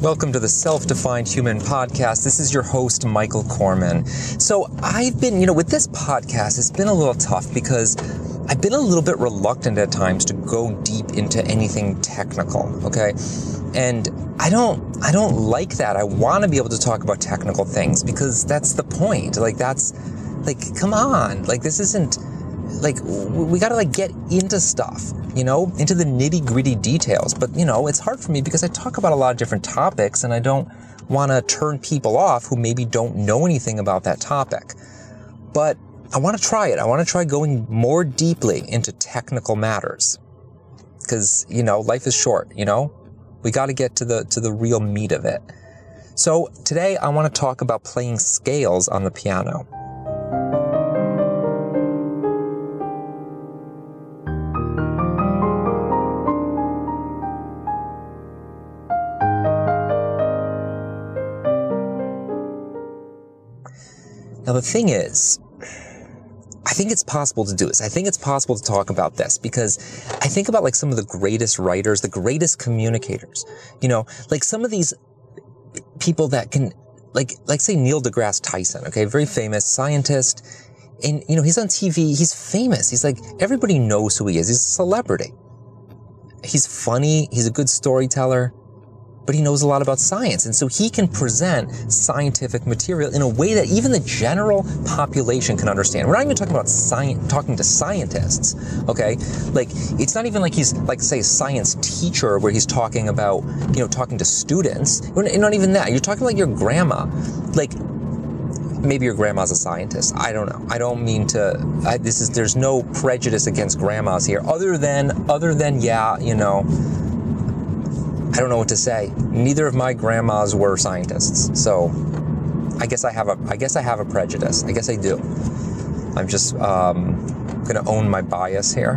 Welcome to the Self-Defined Human Podcast. This is your host, Michael Corman. So I've been, with this podcast, it's been a little tough because I've been a little bit reluctant at times to go deep into anything technical, okay? And I don't like that. I want to be able to talk about technical things because that's the point. Come on. This isn't, we got to get into stuff, into the nitty gritty details. But, it's hard for me because I talk about a lot of different topics and I don't want to turn people off who maybe don't know anything about that topic. But I want to try it. I want to try going more deeply into technical matters because, life is short, we got to get to the real meat of it. So today I want to talk about playing scales on the piano. Now, the thing is, I think it's possible to do this. I think it's possible to talk about this because I think about some of the greatest writers, the greatest communicators, some of these people that can, say Neil deGrasse Tyson, okay, very famous scientist. And, he's on TV. He's famous. He's everybody knows who he is. He's a celebrity. He's funny. He's a good storyteller. But he knows a lot about science. And so he can present scientific material in a way that even the general population can understand. We're not even talking about talking to scientists, okay? It's not even he's, say, a science teacher where he's talking about, talking to students. Not even that. You're talking your grandma. Maybe your grandma's a scientist. I don't know. I don't mean to, there's no prejudice against grandmas here other than, yeah, I don't know what to say. Neither of my grandmas were scientists, so I guess I have a prejudice. I guess I do. I'm just gonna own my bias here.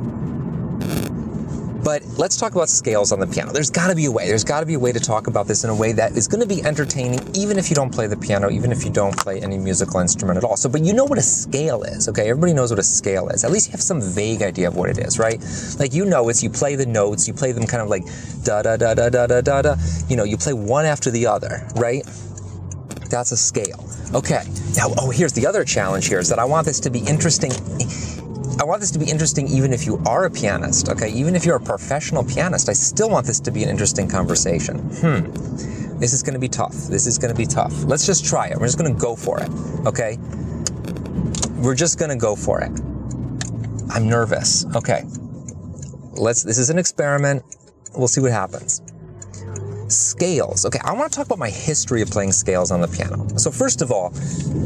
But let's talk about scales on the piano. There's got to be a way. There's got to be a way to talk about this in a way that is going to be entertaining, even if you don't play the piano, even if you don't play any musical instrument at all. But you know what a scale is, okay? Everybody knows what a scale is. At least you have some vague idea of what it is, right? It's you play the notes, you play them kind of da da da da da da da da. You play one after the other, right? That's a scale. Okay. Now, here's the other challenge here is that I want this to be interesting. I want this to be interesting even if you are a pianist, okay? Even if you're a professional pianist, I still want this to be an interesting conversation. This is going to be tough. Let's just try it. We're just going to go for it, okay? We're just going to go for it. I'm nervous. Okay. This is an experiment. We'll see what happens. Scales. Okay, I want to talk about my history of playing scales on the piano. So first of all,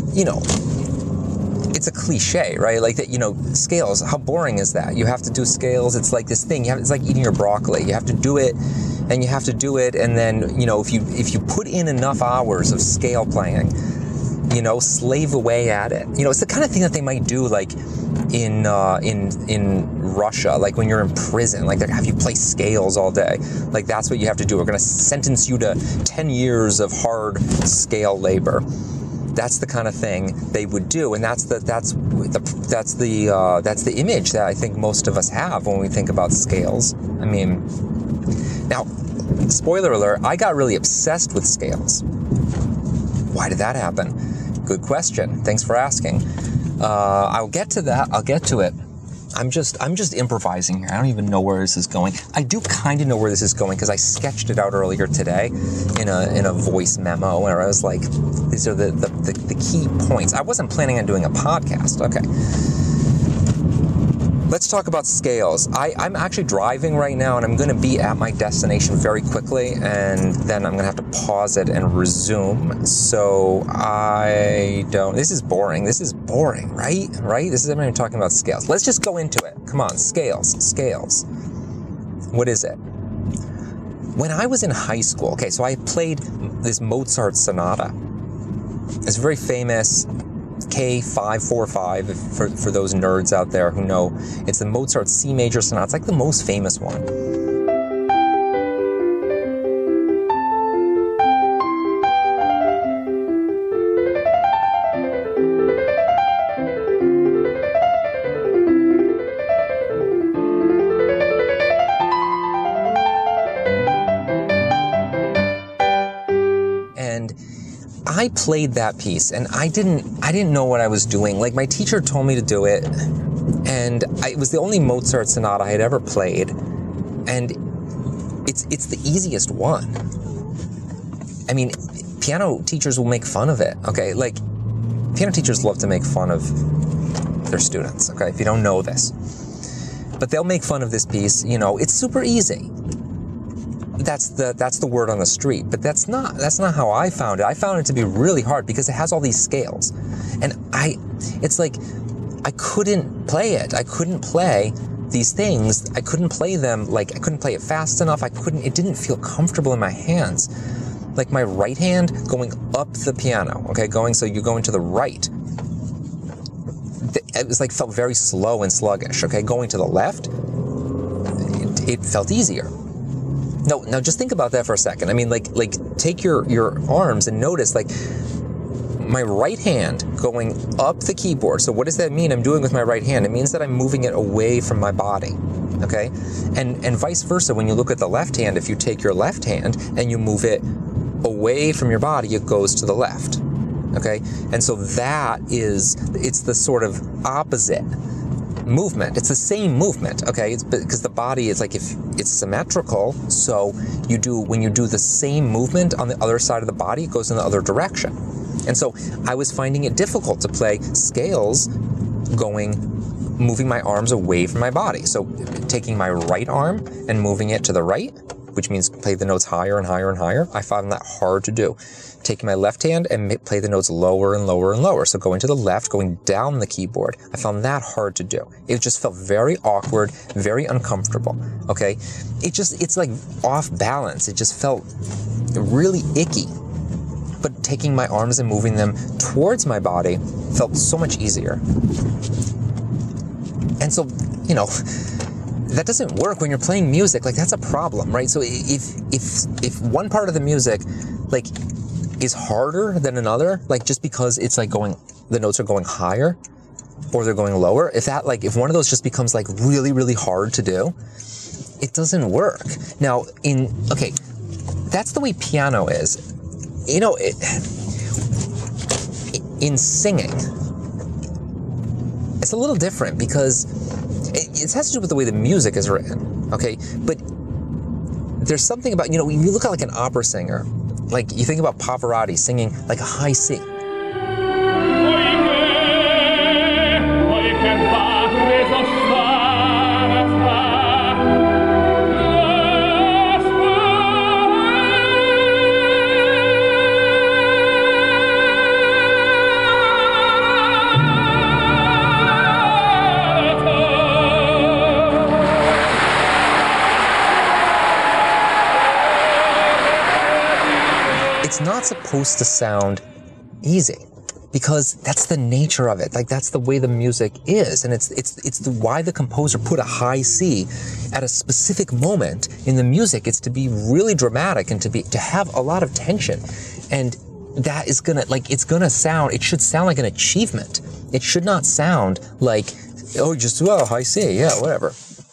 it's a cliche, right? Scales, how boring is that? You have to do scales. It's this thing. It's like eating your broccoli. You have to do it, and you have to do it, and then, if you put in enough hours of scale playing, slave away at it. It's the kind of thing that they might do, in Russia, when you're in prison, they have you play scales all day. That's what you have to do. We're going to sentence you to 10 years of hard scale labor. That's the kind of thing they would do, and that's the image that I think most of us have when we think about scales. I mean, now, spoiler alert, I got really obsessed with scales. Why did that happen? Good question. Thanks for asking. I'll get to that. I'll get to it. I'm just improvising here. I don't even know where this is going. I do kind of know where this is going because I sketched it out earlier today in a voice memo where I was these are the key points. I wasn't planning on doing a podcast. Okay. Let's talk about scales. I'm actually driving right now, and I'm going to be at my destination very quickly, and then I'm going to have to pause it and resume. So this is boring. Right? This is everybody talking about scales. Let's just go into it. Come on, scales. What is it? When I was in high school, okay, so I played this Mozart sonata. It's very famous. K545 for those nerds out there who know. It's the Mozart C major sonata. It's the most famous one. I played that piece, and I didn't know what I was doing. Like, my teacher told me to do it, and it was the only Mozart sonata I had ever played, and it's the easiest one. I mean, piano teachers will make fun of it, okay? Like, piano teachers love to make fun of their students, okay? If you don't know this. But they'll make fun of this piece, you know, it's super easy. That's the word on the street, but that's not how I found it. I found it to be really hard because it has all these scales. And it's like, I couldn't play it. I couldn't play these things. I couldn't play them, like, I couldn't play it fast enough. it didn't feel comfortable in my hands. Like, my right hand going up the piano, okay, so you're going to the right. It was like, felt very slow and sluggish, okay? Going to the left, it felt easier. No, now just think about that for a second. I mean, like take your arms and notice, like, my right hand going up the keyboard. So what does that mean I'm doing with my right hand? It means that I'm moving it away from my body, okay? And vice versa, when you look at the left hand, if you take your left hand and you move it away from your body, it goes to the left, okay? And so it's the sort of opposite movement. It's the same movement, okay? It's because the body is like, if it's symmetrical, so when you do the same movement on the other side of the body, it goes in the other direction. And so I was finding it difficult to play scales moving my arms away from my body. So taking my right arm and moving it to the right, which means play the notes higher and higher and higher, I found that hard to do. Taking my left hand and play the notes lower and lower and lower. So going to the left, going down the keyboard, I found that hard to do. It just felt very awkward, very uncomfortable, okay? It's like off balance. It just felt really icky. But taking my arms and moving them towards my body felt so much easier. And so, you know, that doesn't work when you're playing music. Like, that's a problem, right? So if one part of the music, like, is harder than another, like, just because it's like the notes are going higher or they're going lower, if one of those just becomes like really, really hard to do, it doesn't work. Now, that's the way piano is. You know, in singing, it's a little different because it has to do with the way the music is written, okay? But there's something about, you know, when you look at like an opera singer, like you think about Pavarotti singing like a high C. It's not supposed to sound easy because that's the nature of it. Like, that's the way the music is. And it's why the composer put a high C at a specific moment in the music. It's to be really dramatic and to have a lot of tension. And that is it should sound like an achievement. It should not sound like, high C, yeah, whatever.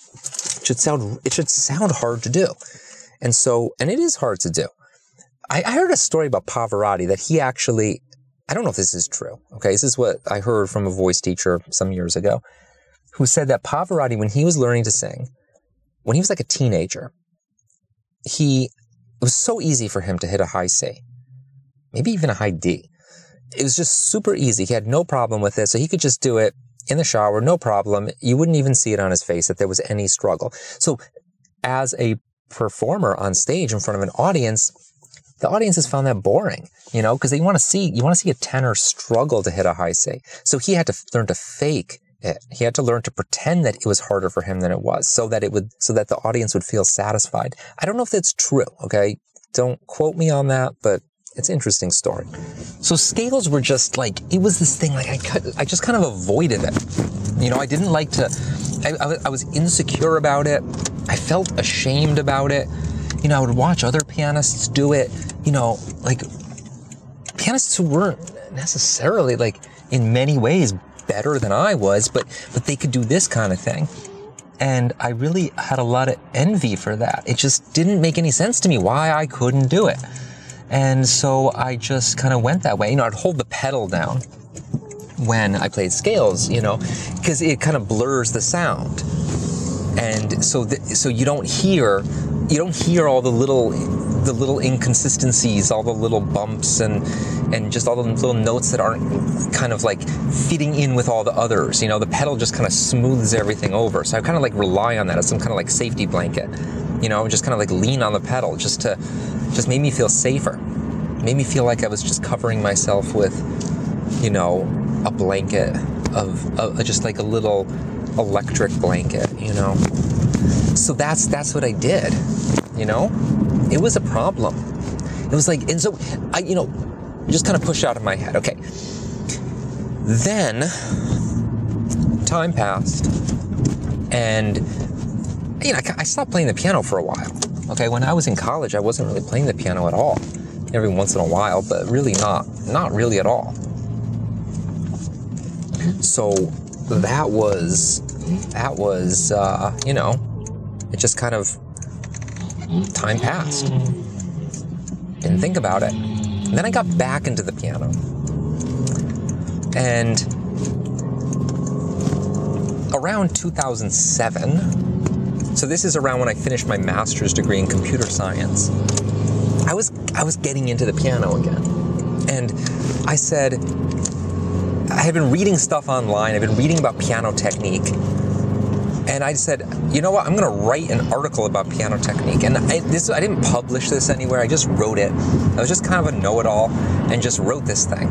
It should sound hard to do. And it is hard to do. I heard a story about Pavarotti that he actually, I don't know if this is true, okay? This is what I heard from a voice teacher some years ago, who said that Pavarotti, when he was learning to sing, when he was like a teenager, it was so easy for him to hit a high C, maybe even a high D. It was just super easy. He had no problem with it, so he could just do it in the shower, no problem. You wouldn't even see it on his face that there was any struggle. So as a performer on stage in front of an audience, the audience has found that boring, you know, because you want to see a tenor struggle to hit a high C. So he had to learn to fake it. He had to learn to pretend that it was harder for him than it was, so that the audience would feel satisfied. I don't know if that's true, okay? Don't quote me on that, but it's an interesting story. So scales were just like, it was this thing, like I just kind of avoided it. You know, I didn't like to, I was insecure about it. I felt ashamed about it. You know, I would watch other pianists do it, you know, like pianists who weren't necessarily, like, in many ways better than I was, but they could do this kind of thing. And I really had a lot of envy for that. It just didn't make any sense to me why I couldn't do it. And so I just kind of went that way. I'd hold the pedal down when I played scales, because it kind of blurs the sound. And so you don't hear all the little inconsistencies, all the little bumps and just all the little notes that aren't kind of like fitting in with all the others. The pedal just kind of smooths everything over. So I kind of like rely on that as some kind of like safety blanket, just kind of like lean on the pedal just made me feel safer. Made me feel like I was just covering myself with, a blanket of just like a little electric blanket, So that's what I did, It was a problem. It was like, and so I, just kind of pushed out of my head. Okay. Then time passed and, I stopped playing the piano for a while. Okay. When I was in college, I wasn't really playing the piano at all. Every once in a while, but really not really at all. So that was, it just kind of, time passed. Didn't think about it. And then I got back into the piano. And around 2007, so this is around when I finished my master's degree in computer science, I was getting into the piano again. And I said, I had been reading stuff online, I've been reading about piano technique, and I said, you know what, I'm going to write an article about piano technique. And I didn't publish this anywhere, I just wrote it. I was just kind of a know-it-all and just wrote this thing.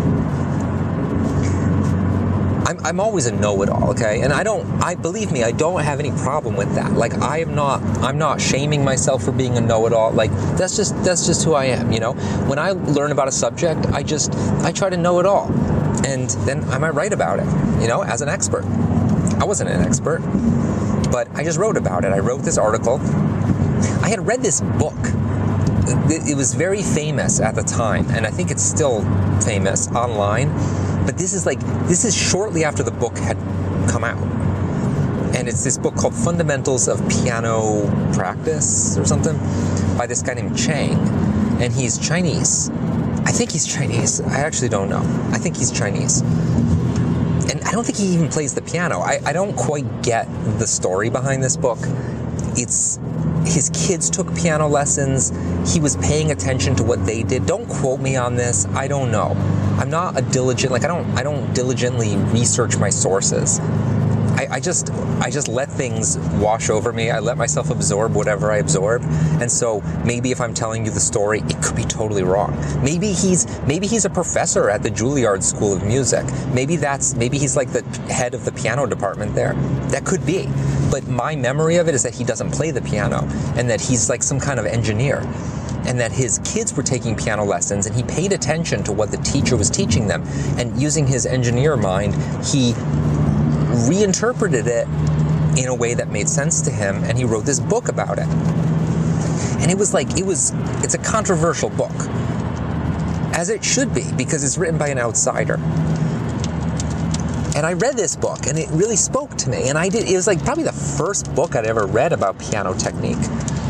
I'm always a know-it-all, okay? And believe me, I don't have any problem with that. Like, I'm not shaming myself for being a know-it-all. Like, that's just who I am, When I learn about a subject, I try to know it all. And then I might write about it, as an expert. I wasn't an expert, but I just wrote about it. I wrote this article. I had read this book. It was very famous at the time, and I think it's still famous online. But this is shortly after the book had come out. And it's this book called Fundamentals of Piano Practice or something by this guy named Chang. And he's Chinese. I think he's Chinese. I actually don't know. I think he's Chinese. And I don't think he even plays the piano. I don't quite get the story behind this book. It's his kids took piano lessons. He was paying attention to what they did. Don't quote me on this. I don't know. I'm not a diligent, I don't diligently research my sources. I just let things wash over me. I let myself absorb whatever I absorb. And so maybe if I'm telling you the story, it could be totally wrong. Maybe he's a professor at the Juilliard School of Music. Maybe he's like the head of the piano department there. That could be. But my memory of it is that he doesn't play the piano and that he's like some kind of engineer. And that his kids were taking piano lessons and he paid attention to what the teacher was teaching them. And using his engineer mind, he reinterpreted it in a way that made sense to him, and he wrote this book about it. And it's a controversial book, as it should be, because it's written by an outsider. And I read this book, and it really spoke to me. And it was like probably the first book I'd ever read about piano technique.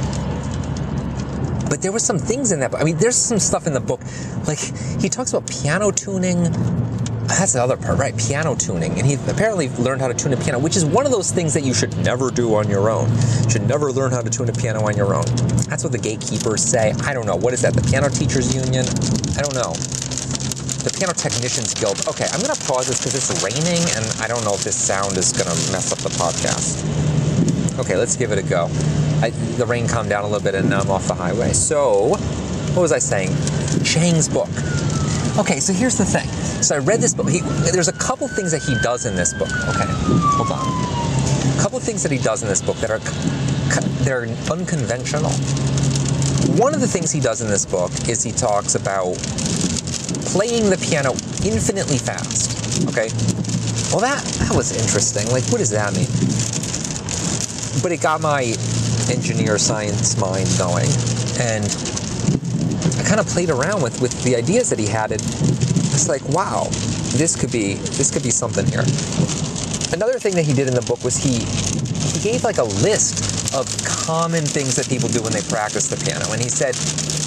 But there were some things in that book. I mean, there's some stuff in the book, like he talks about piano tuning. That's the other part, right? Piano tuning. And he apparently learned how to tune a piano, which is one of those things that you should never do on your own. You should never learn how to tune a piano on your own. That's what the gatekeepers say. I don't know. What is that? The Piano Teachers Union? I don't know. The Piano Technicians Guild. Okay, I'm going to pause this because it's raining, and I don't know if this sound is going to mess up the podcast. Okay, let's give it a go. The rain calmed down a little bit, and now I'm off the highway. So, what was I saying? Chang's book. Okay, so here's the thing. So I read this book. There's a couple things that he does in this book. Okay, hold on. A couple things that he does in this book that they're unconventional. One of the things he does in this book is he talks about playing the piano infinitely fast. Okay, well that was interesting. Like, what does that mean? But it got my engineer science mind going, and I kind of played around with the ideas that he had. It's like, wow, this could be something here. Another thing that he did in the book was he gave like a list of common things that people do when they practice the piano, and he said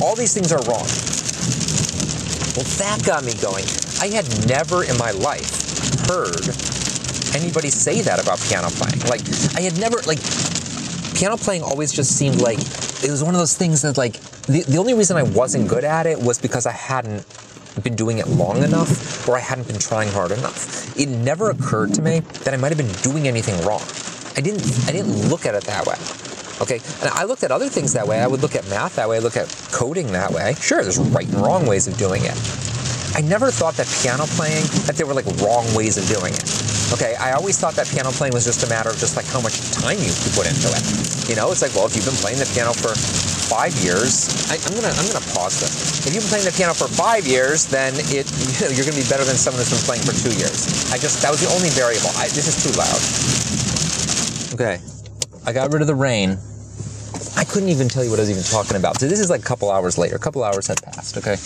all these things are wrong. Well, that got me going. I had never in my life heard anybody say that about piano playing. Like, I had never, like, piano playing always just seemed like, it was one of those things that, like, the only reason I wasn't good at it was because I hadn't been doing it long enough, or I hadn't been trying hard enough. It never occurred to me that I might have been doing anything wrong. I didn't look at it that way. Okay, and I looked at other things that way. I would look at math that way. I look at coding that way. Sure, there's right and wrong ways of doing it. I never thought that piano playing, that there were like wrong ways of doing it. Okay, I always thought that piano playing was just a matter of just like how much time you put into it. You know, it's like, well, if you've been playing the piano for 5 years, I'm gonna pause this. If you've been playing the piano for 5 years, then you're gonna be better than someone who's been playing for 2 years. That was the only variable. This is too loud. Okay, I got rid of the rain. I couldn't even tell you what I was even talking about. So this is like a couple hours later. A couple hours had passed, okay?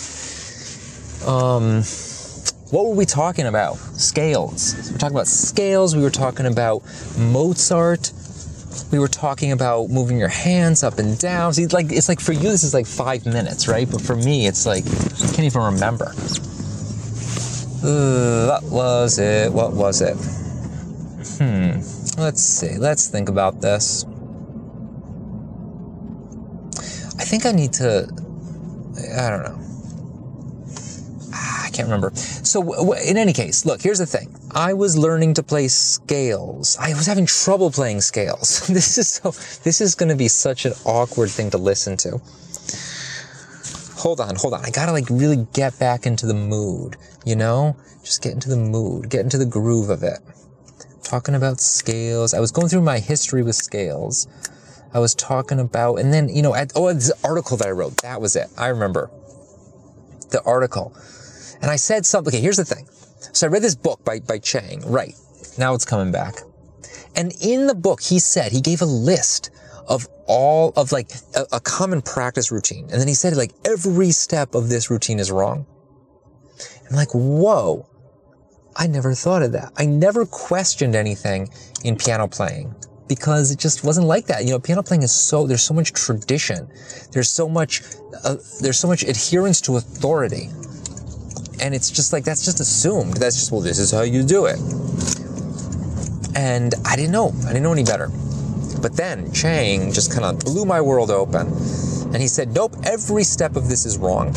What were we talking about? Scales. So we're talking about scales. We were talking about Mozart. We were talking about moving your hands up and down. See, like, it's like for you, this is like 5 minutes, right? But for me, it's like, I can't even remember. What was it? What was it? Let's see. Let's think about this. I think I need to, I don't know. I can't remember. So in any case, look, here's the thing. I was learning to play scales. I was having trouble playing scales. This is going to be such an awkward thing to listen to. Hold on. I got to like really get back into the mood, you know? Just get into the mood, get into the groove of it. Talking about scales. I was going through my history with scales. I was talking about, and then, you know, this article that I wrote, that was it. I remember the article. And I said something, okay, here's the thing. So I read this book by Chang, right. Now it's coming back. And in the book, he gave a list of all of like a common practice routine. And then he said like every step of this routine is wrong. I'm like, whoa, I never thought of that. I never questioned anything in piano playing, because it just wasn't like that. You know, piano playing is there's so much tradition. There's so much adherence to authority. And it's just like, that's just assumed. That's just, well, this is how you do it. And I didn't know any better. But then Chang just kind of blew my world open. And he said, nope, every step of this is wrong.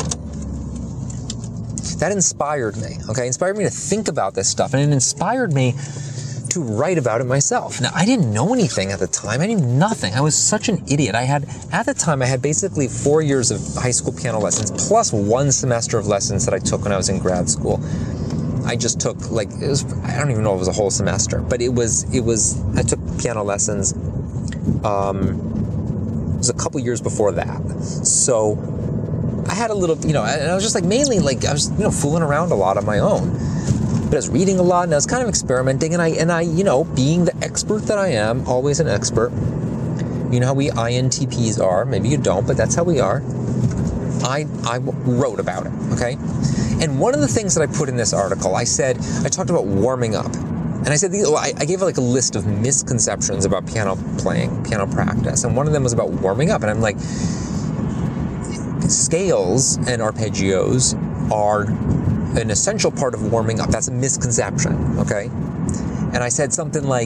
That inspired me, okay? It inspired me to think about this stuff. And it inspired me to write about it myself. Now, I didn't know anything at the time. I knew nothing. I was such an idiot. At the time, I had basically 4 years of high school piano lessons, plus 1 semester of lessons that I took when I was in grad school. I just took, like, I don't even know if it was a whole semester, but I took piano lessons, it was a couple years before that. So I had a little, you know, and I was just like, mainly, like, I was, you know, fooling around a lot on my own. But I was reading a lot, and I was kind of experimenting, and I, you know, being the expert that I am, always an expert. You know how we INTPs are. Maybe you don't, but that's how we are. I wrote about it, okay? And one of the things that I put in this article, I talked about warming up. And I said, I gave like a list of misconceptions about piano playing, piano practice. And one of them was about warming up. And I'm like, scales and arpeggios are an essential part of warming up. That's a misconception, okay? And I said something like,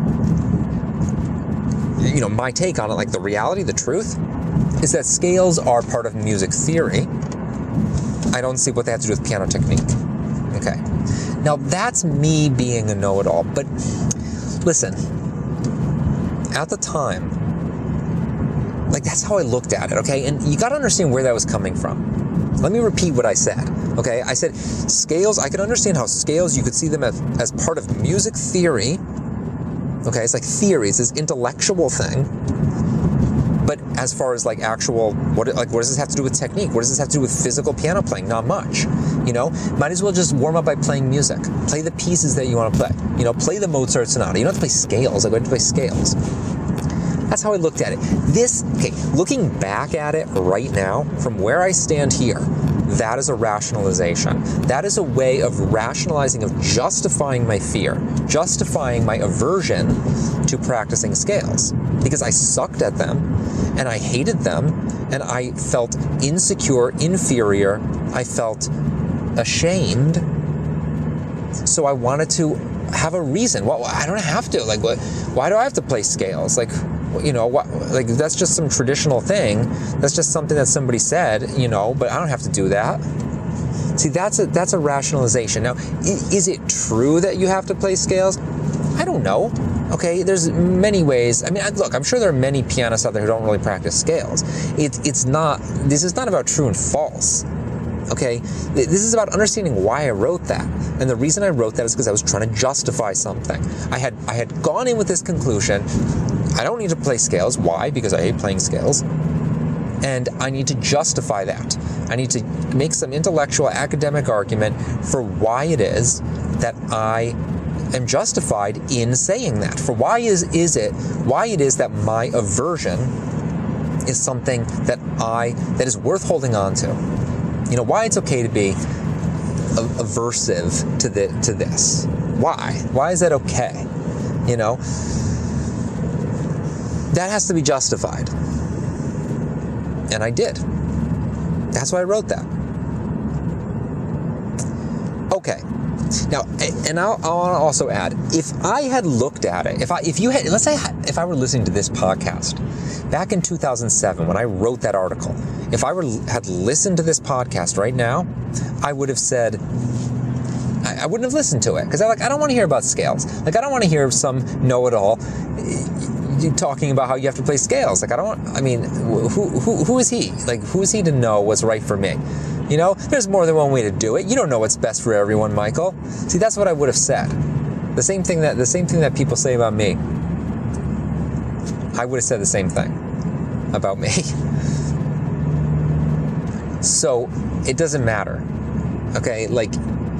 you know, my take on it, like the reality, the truth, is that scales are part of music theory. I don't see what they have to do with piano technique. Okay. Now, that's me being a know-it-all. But listen, at the time, like, that's how I looked at it, okay? And you got to understand where that was coming from. Let me repeat what I said, okay? I said scales, I can understand how scales, you could see them as part of music theory. Okay, it's like theories, this intellectual thing. But as far as like actual, what does this have to do with technique? What does this have to do with physical piano playing? Not much, you know? Might as well just warm up by playing music. Play the pieces that you want to play. You know, play the Mozart Sonata. You don't have to play scales. Like, I have to play scales. That's how I looked at it. Okay, looking back at it right now, from where I stand here, that is a rationalization. That is a way of rationalizing, of justifying my fear, justifying my aversion to practicing scales. Because I sucked at them, and I hated them, and I felt insecure, inferior. I felt ashamed. So I wanted to have a reason. Well, I don't have to. Like, why do I have to play scales? Like, you know, like that's just some traditional thing. That's just something that somebody said, you know, but I don't have to do that. See, that's a rationalization. Now, is it true that you have to play scales? I don't know. Okay, there's many ways. I mean, look, I'm sure there are many pianists out there who don't really practice scales. This is not about true and false. Okay, this is about understanding why I wrote that. And the reason I wrote that is because I was trying to justify something. I had gone in with this conclusion, I don't need to play scales. Why? Because I hate playing scales. And I need to justify that. I need to make some intellectual academic argument for why it is that I am justified in saying that. For why it is that my aversion is something that is worth holding on to. You know, why it's okay to be aversive to this. Why? Why is that okay? You know, that has to be justified. And I did. That's why I wrote that. Okay. Now, and I want to also add, if I had looked at it, if I were listening to this podcast back in 2007 when I wrote that article, if I had listened to this podcast right now, I would have said, I wouldn't have listened to it because I don't want to hear about scales. Like, I don't want to hear some know-it-all talking about how you have to play scales. Like, who is he? Like, who is he to know what's right for me? You know, there's more than one way to do it. You don't know what's best for everyone, Michael. See, that's what I would have said. The same thing that people say about me. I would have said the same thing about me. So it doesn't matter. Okay, like,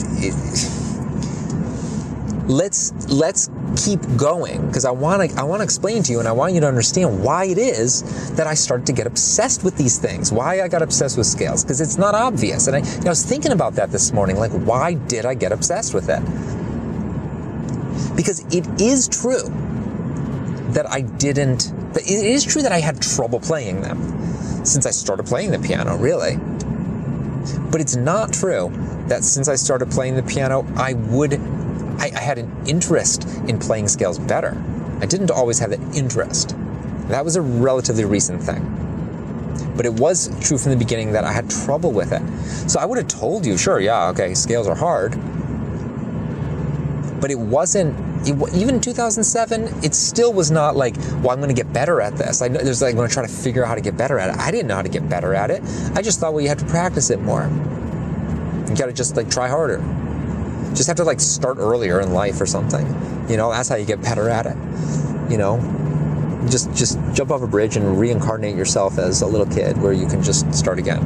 let's keep going, because I want to explain to you, and I want you to understand why it is that I started to get obsessed with these things, why I got obsessed with scales, because it's not obvious. And I was thinking about that this morning, like, why did I get obsessed with it? Because it is true that it is true that I had trouble playing them since I started playing the piano, really. But it's not true that since I started playing the piano, I had an interest in playing scales better. I didn't always have that interest. That was a relatively recent thing. But it was true from the beginning that I had trouble with it. So I would have told you, sure, yeah, okay, scales are hard. But it wasn't, even in 2007, it still was not like, well, I'm going to get better at this. I'm going to try to figure out how to get better at it. I didn't know how to get better at it. I just thought, well, you have to practice it more. You got to just try harder. Just have to start earlier in life or something. You know, that's how you get better at it. You know, just jump off a bridge and reincarnate yourself as a little kid where you can just start again.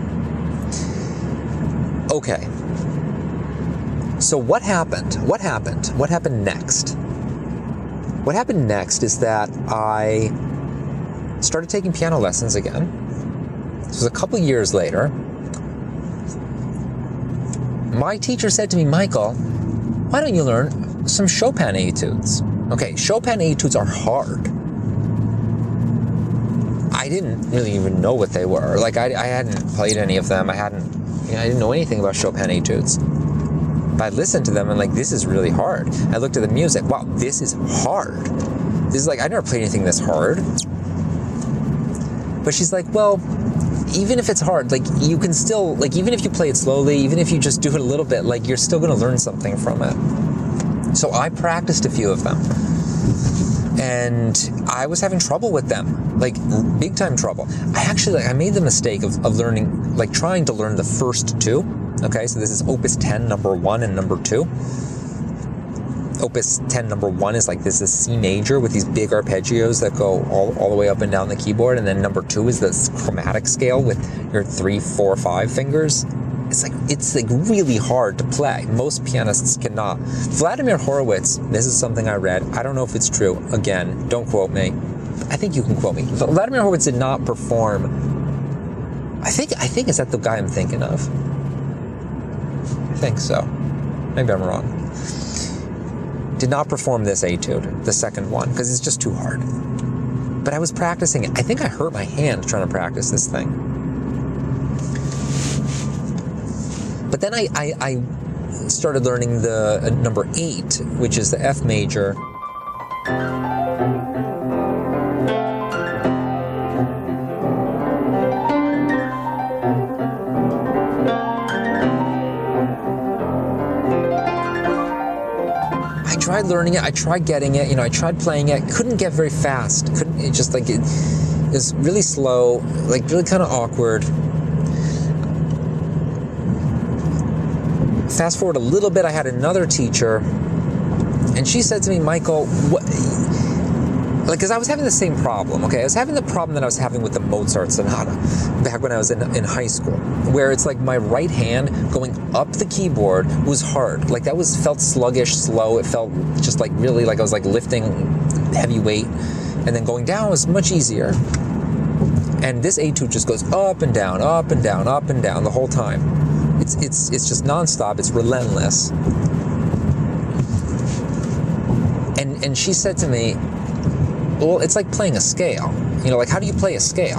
Okay. So what happened? What happened next? What happened next is that I started taking piano lessons again. This was a couple years later. My teacher said to me, Michael, why don't you learn some Chopin etudes? Okay, Chopin etudes are hard. I didn't really even know what they were. Like, I hadn't played any of them. I didn't know anything about Chopin etudes. But I listened to them and this is really hard. I looked at the music. Wow, this is hard. This is I never played anything this hard. But she's like, well, even if it's hard, you can still, even if you play it slowly, even if you just do it a little bit, you're still going to learn something from it. So I practiced a few of them. And I was having trouble with them, big time trouble. I made the mistake of learning, trying to learn the first two. Okay, so this is Opus 10, number 1 and number 2. Opus 10, number 1 is this is C major with these big arpeggios that go all the way up and down the keyboard. And then number 2 is this chromatic scale with your 3, 4, 5 fingers. It's really hard to play. Most pianists cannot. Vladimir Horowitz, this is something I read. I don't know if it's true. Again, don't quote me. I think you can quote me. But Vladimir Horowitz did not perform. I think is that the guy I'm thinking of? I think so. Maybe I'm wrong. Did not perform this etude, the second one, because it's just too hard. but I was practicing it. I think I hurt my hand trying to practice this thing. But then I started learning the number 8, which is the F major. I tried learning it, I tried getting it, I tried playing it, couldn't get very fast. It was really slow, like really kind of awkward. Fast forward a little bit, I had another teacher, and she said to me, Michael, because I was having the same problem, okay? I was having the problem that I was having with the Mozart Sonata back when I was in high school, where it's like my right hand going up the keyboard was hard. Like that felt sluggish, slow. It felt just like really like I was like lifting heavy weight, and then going down was much easier. And this etude just goes up and down, up and down, up and down the whole time. It's just nonstop. It's relentless. And she said to me, well, it's like playing a scale. Like how do you play a scale?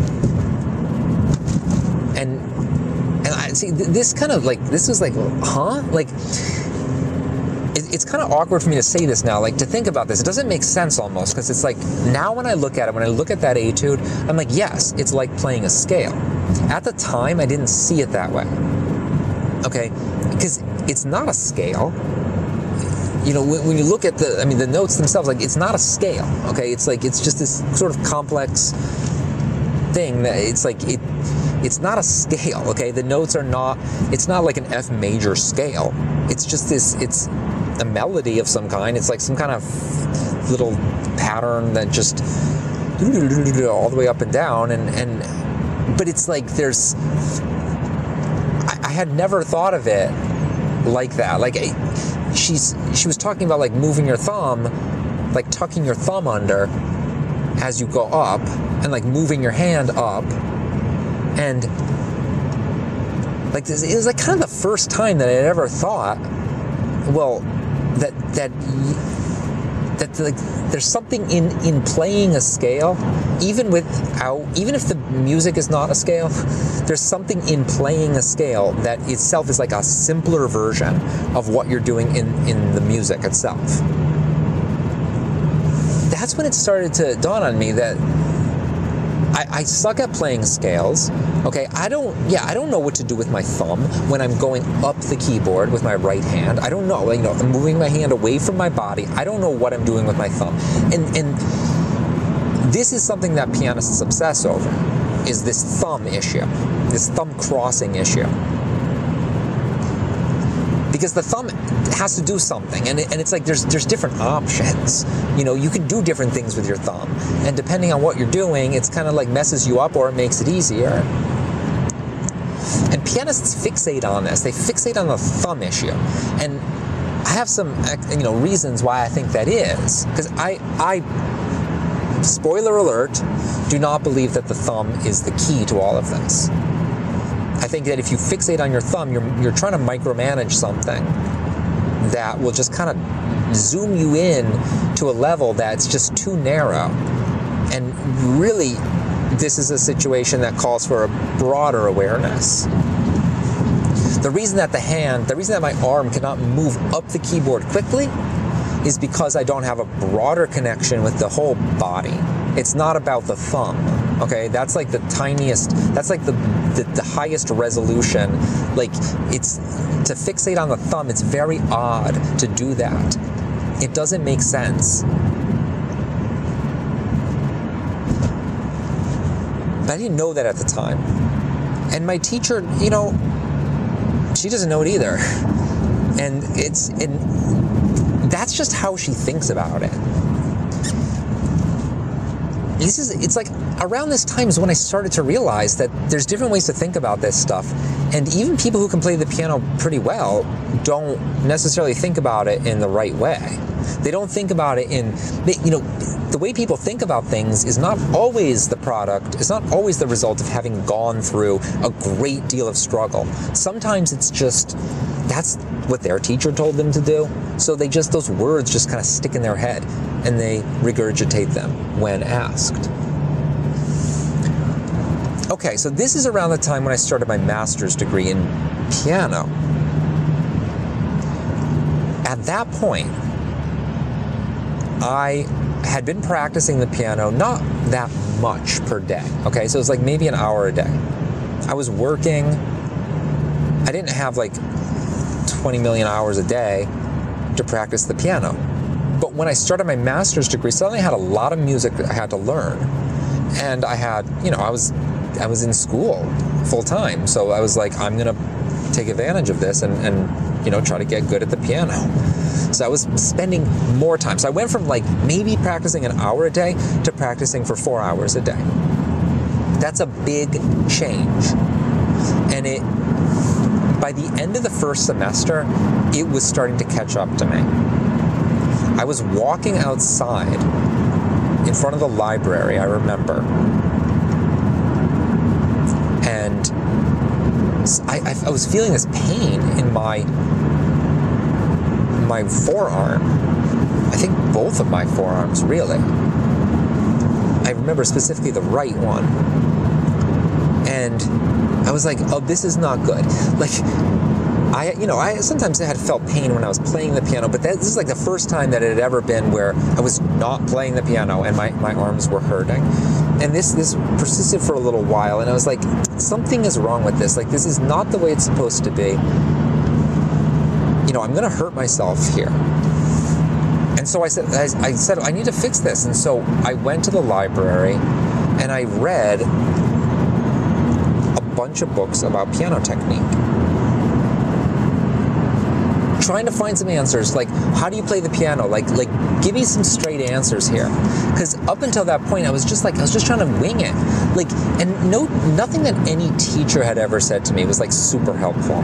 And I see this kind of like, this was like, huh? Like, it's kind of awkward for me to say this now, like to think about this. It doesn't make sense almost, because it's like now when I look at it, when I look at that etude, I'm like, yes, it's like playing a scale. At the time, I didn't see it that way. Okay, because it's not a scale. When you look at the notes themselves, like it's not a scale. Okay, it's just this sort of complex thing that it's not a scale. Okay, the notes are not. It's not like an F major scale. It's just it's a melody of some kind. It's like some kind of little pattern that just all the way up and down, but it's like there's. I had never thought of it like that. Like she was talking about like moving your thumb, like tucking your thumb under as you go up, and like moving your hand up, and like this, it was like kind of the first time that I had ever thought, well, that like there's something in playing a scale, even if the music is not a scale, there's something in playing a scale that itself is like a simpler version of what you're doing in the music itself. That's when it started to dawn on me that I suck at playing scales. Okay, I don't know what to do with my thumb when I'm going up the keyboard with my right hand. I don't know, I'm moving my hand away from my body. I don't know what I'm doing with my thumb. And this is something that pianists obsess over, is this thumb issue, this thumb crossing issue. Because the thumb has to do something, and it's like there's different options. You can do different things with your thumb, and depending on what you're doing, it's kind of like messes you up or it makes it easier. And pianists fixate on this. They fixate on the thumb issue, and I have some reasons why I think that is. Because I spoiler alert, do not believe that the thumb is the key to all of this. I think that if you fixate on your thumb, you're trying to micromanage something that will just kind of zoom you in to a level that's just too narrow. And really, this is a situation that calls for a broader awareness. The reason that my arm cannot move up the keyboard quickly is because I don't have a broader connection with the whole body. It's not about the thumb. Okay, that's like the tiniest, that's like the highest resolution. Like, it's, to fixate on the thumb, it's very odd to do that. It doesn't make sense. But I didn't know that at the time. And my teacher, she doesn't know it either. And that's just how she thinks about it. It's like around this time is when I started to realize that there's different ways to think about this stuff. And even people who can play the piano pretty well don't necessarily think about it in the right way. They don't think about it the way people think about things is not always the product, it's not always the result of having gone through a great deal of struggle. Sometimes it's just, that's what their teacher told them to do. So those words just kind of stick in their head. and they regurgitate them when asked. Okay, so this is around the time when I started my master's degree in piano. At that point, I had been practicing the piano not that much per day, okay? So it was like maybe an hour a day. I was working. I didn't have like 20 million hours a day to practice the piano. But when I started my master's degree, suddenly I had a lot of music that I had to learn. And I had, I was in school full time. So I was like, I'm gonna take advantage of this and try to get good at the piano. So I was spending more time. So I went from like maybe practicing an hour a day to practicing for 4 hours a day. That's a big change. And by the end of the first semester, it was starting to catch up to me. I was walking outside in front of the library, I remember. And I was feeling this pain in my forearm. I think both of my forearms, really. I remember specifically the right one. And I was like, oh, this is not good. Like, I sometimes had felt pain when I was playing the piano, but this is like the first time that it had ever been where I was not playing the piano and my arms were hurting. And this persisted for a little while, and I was like, something is wrong with this. Like, this is not the way it's supposed to be. I'm going to hurt myself here. And so I said, I need to fix this. And so I went to the library and I read a bunch of books about piano technique, trying to find some answers, like, how do you play the piano? Like give me some straight answers here. Because up until that point, I was just trying to wing it. Like, and nothing that any teacher had ever said to me was like super helpful.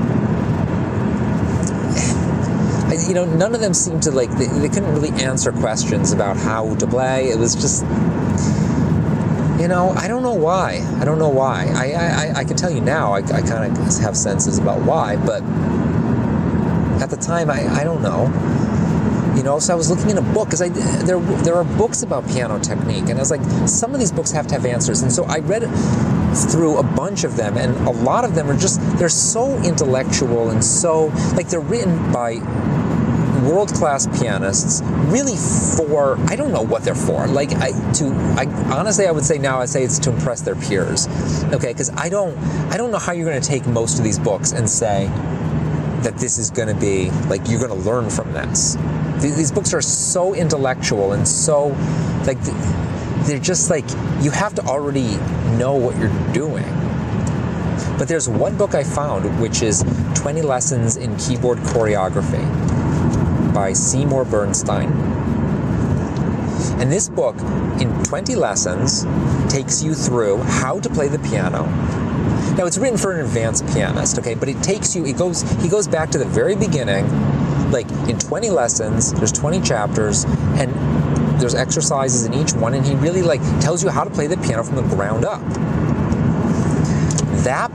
None of them seemed to they couldn't really answer questions about how to play. It was just, I don't know why. I can tell you now, I kind of have senses about why, but at the time, I don't know. So I was looking in a book, because there are books about piano technique, and I was like, some of these books have to have answers. And so I read through a bunch of them, and a lot of them are they're so intellectual and so, they're written by world-class pianists, really for, I don't know what they're for. Honestly, I would say now, I'd say it's to impress their peers. Okay, because I don't know how you're going to take most of these books and say that this is going to be, you're going to learn from this. These books are so intellectual and so, they're just you have to already know what you're doing. But there's one book I found, which is 20 Lessons in Keyboard Choreography by Seymour Bernstein. And this book, in 20 lessons, takes you through how to play the piano. Now, it's written for an advanced pianist, okay, but he goes back to the very beginning, in 20 lessons, there's 20 chapters, and there's exercises in each one, and he really, tells you how to play the piano from the ground up. That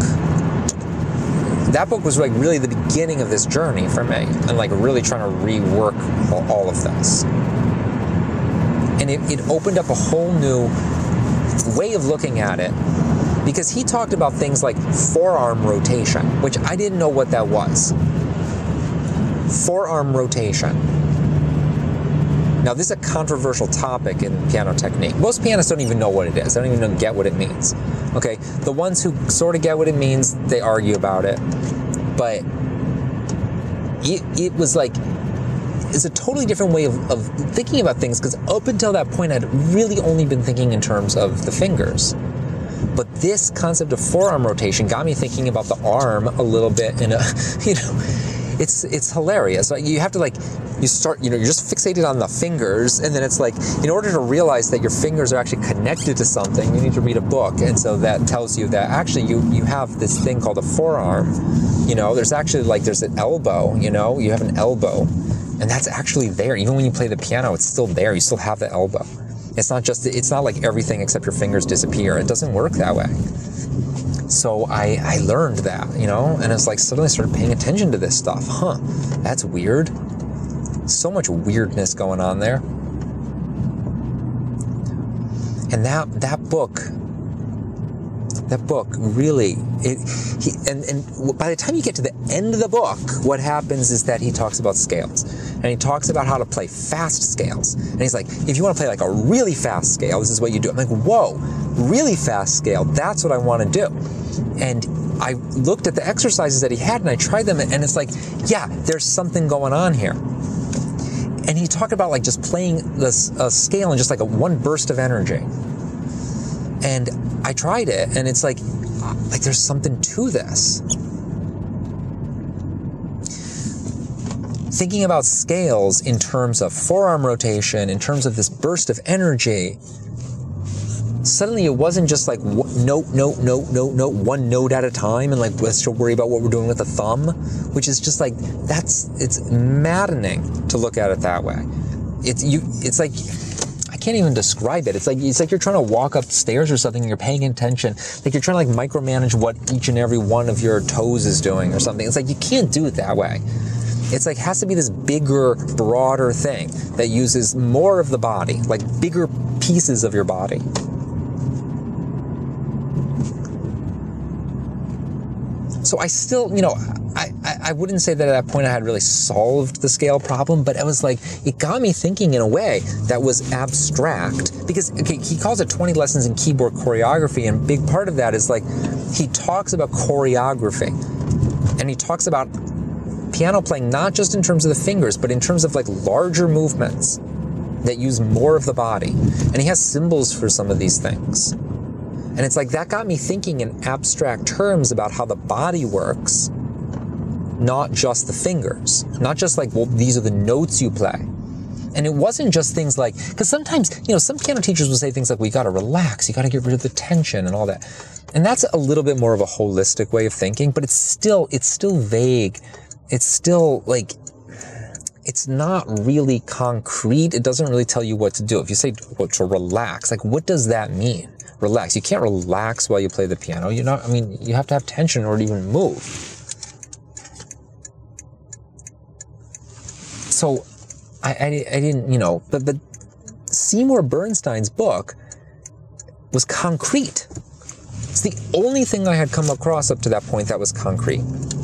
book was really the beginning of this journey for me, and really trying to rework all of this. And it opened up a whole new way of looking at it, because he talked about things like forearm rotation, which I didn't know what that was. Forearm rotation. Now, this is a controversial topic in piano technique. Most pianists don't even know what it is. They don't even get what it means. Okay, the ones who sort of get what it means, they argue about it. But it was it's a totally different way of thinking about things, because up until that point, I'd really only been thinking in terms of the fingers. But this concept of forearm rotation got me thinking about the arm a little bit in a, it's hilarious. You have to you start, you're just fixated on the fingers, and then it's in order to realize that your fingers are actually connected to something, you need to read a book. And so that tells you that actually you have this thing called a forearm. There's actually there's an elbow, you have an elbow, and that's actually there. Even when you play the piano, it's still there. You still have the elbow. It's not like everything except your fingers disappear. It doesn't work that way. So I learned that, and it's suddenly I started paying attention to this stuff. That's weird. So much weirdness going on there. And that book really, and by the time you get to the end of the book, what happens is that he talks about scales, and he talks about how to play fast scales. And he's like, if you want to play like a really fast scale, this is what you do. I'm like, whoa, really fast scale, that's what I want to do. And I looked at the exercises that he had, and I tried them, and it's like, yeah, there's something going on here. And he talked about like just playing a scale in just like one burst of energy. And I tried it, and it's like there's something to this. Thinking about scales in terms of forearm rotation, in terms of this burst of energy, suddenly it wasn't just like note, one note at a time, and like let's still worry about what we're doing with the thumb, which is just like, it's maddening to look at it that way. It's like, I can't even describe it. It's like you're trying to walk upstairs or something, and you're paying attention, like you're trying to like micromanage what each and every one of your toes is doing or something. It's like, you can't do it that way. It's like, has to be this bigger, broader thing that uses more of the body, like bigger pieces of your body. So I still, I wouldn't say that at that point I had really solved the scale problem, but it was like, it got me thinking in a way that was abstract, because, okay, he calls it 20 lessons in keyboard choreography, and a big part of that is like, he talks about choreography, and he talks about piano playing not just in terms of the fingers, but in terms of like larger movements that use more of the body. And he has symbols for some of these things. And it's like, that got me thinking in abstract terms about how the body works, not just the fingers, not just like, well, these are the notes you play. And it wasn't just things like, because sometimes, some piano teachers will say things like, well, you got to relax, you got to get rid of the tension and all that. And that's a little bit more of a holistic way of thinking, but it's still vague. It's still like, it's not really concrete. It doesn't really tell you what to do. If you say, well, to relax, like, what does that mean? Relax. You can't relax while you play the piano. You have to have tension in order to even move. So I didn't, but Seymour Bernstein's book was concrete. It's the only thing I had come across up to that point that was concrete.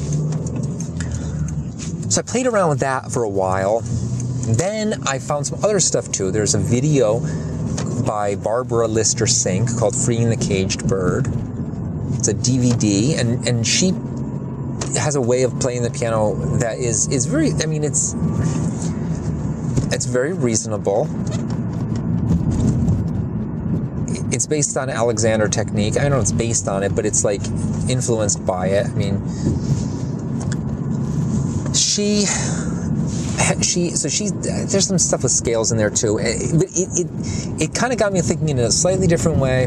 So I played around with that for a while. Then I found some other stuff too. There's a video by Barbara Lister Sink called Freeing the Caged Bird. It's a DVD, and she has a way of playing the piano that is very, it's very reasonable. It's based on Alexander technique. I don't know if it's based on it, but it's like influenced by it. There's some stuff with scales in there too, but it kind of got me thinking in a slightly different way,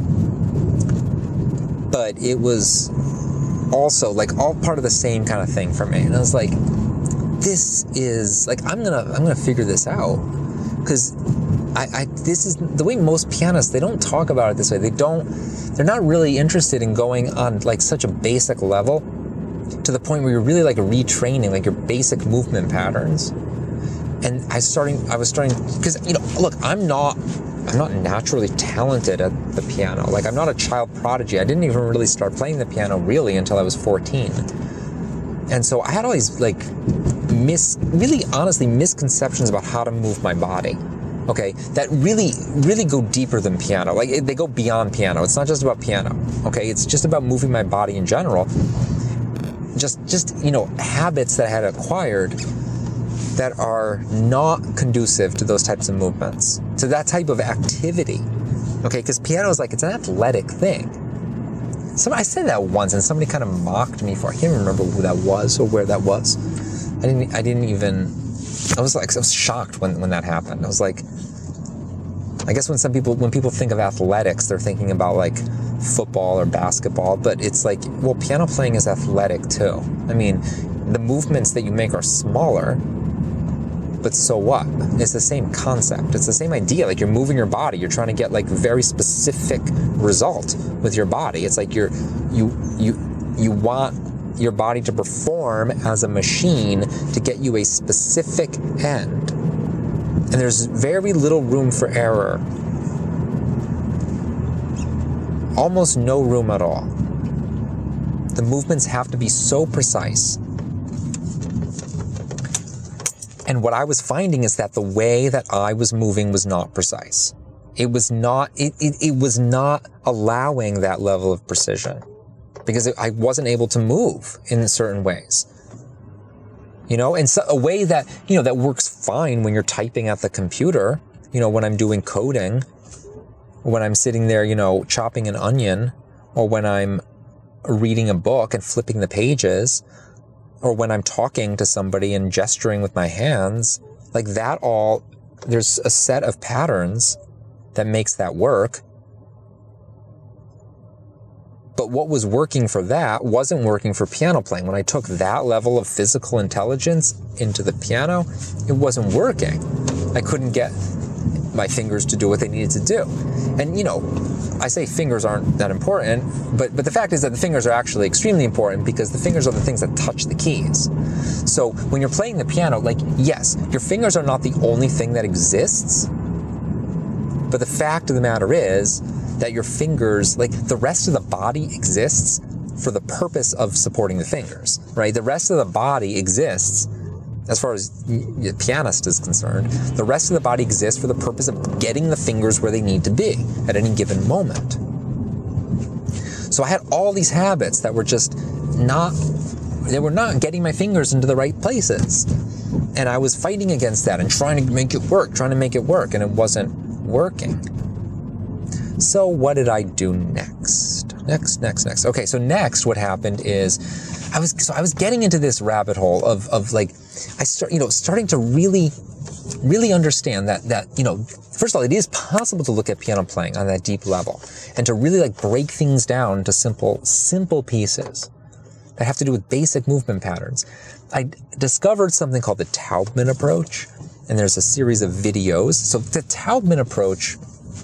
but it was also like all part of the same kind of thing for me. And I was like, this is like, I'm gonna figure this out, because this is the way most pianists, they don't talk about it this way. They're not really interested in going on like such a basic level to the point where you're really like retraining like your basic movement patterns. And I was starting, because, look, I'm not naturally talented at the piano. Like, I'm not a child prodigy. I didn't even really start playing the piano really until I was 14. And so I had all these like misconceptions about how to move my body. Okay, that really go deeper than piano. Like, they go beyond piano. It's not just about piano. Okay, it's just about moving my body in general. Just habits that I had acquired that are not conducive to those types of movements, to that type of activity. Okay, because piano is like, it's an athletic thing. I said that once, and somebody kind of mocked me for it. I can't remember who that was or where that was. I was shocked when that happened. I was like, I guess when people think of athletics, they're thinking about like football or basketball, but it's like, well, piano playing is athletic too. The movements that you make are smaller, but so what? It's the same concept. It's the same idea. Like, you're moving your body. You're trying to get like very specific result with your body. It's like you want your body to perform as a machine to get you a specific end. And there's very little room for error. almost no room at all. The movements have to be so precise. And what I was finding is that the way that I was moving was not precise. It was not allowing that level of precision, because I wasn't able to move in certain ways. You know, and so a way that, you know, that works fine when you're typing at the computer, you know, when I'm doing coding, when I'm sitting there, you know, chopping an onion, or when I'm reading a book and flipping the pages, or when I'm talking to somebody and gesturing with my hands, like that all, there's a set of patterns that makes that work. But what was working for that wasn't working for piano playing. When I took that level of physical intelligence into the piano, it wasn't working. I couldn't get my fingers to do what they needed to do. And, you know, I say fingers aren't that important, but the fact is that the fingers are actually extremely important, because the fingers are the things that touch the keys. So when you're playing the piano, like, yes, your fingers are not the only thing that exists, but the fact of the matter is that your fingers, like the rest of the body exists for the purpose of supporting the fingers, right? The rest of the body exists, as far as the pianist is concerned, the rest of the body exists for the purpose of getting the fingers where they need to be at any given moment. So I had all these habits that were just not getting my fingers into the right places. And I was fighting against that and trying to make it work, and it wasn't working. So what did I do next? Next. Okay, so next what happened is I was getting into this rabbit hole of like, starting to really understand that, you know, first of all, it is possible to look at piano playing on that deep level and to really like break things down into simple pieces that have to do with basic movement patterns. I discovered something called the Taubman approach, and there's a series of videos. So the Taubman approach,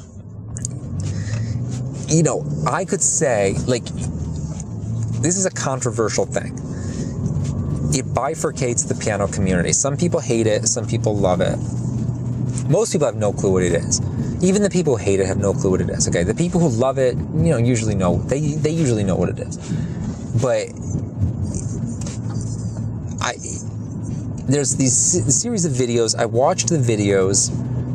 you know, I could say, like, this is a controversial thing. It bifurcates the piano community. Some people hate it, some people love it. Most people have no clue what it is. Even the people who hate it have no clue what it is, okay? The people who love it, you know, usually know, they usually know what it is. But there's these series of videos. I watched the videos.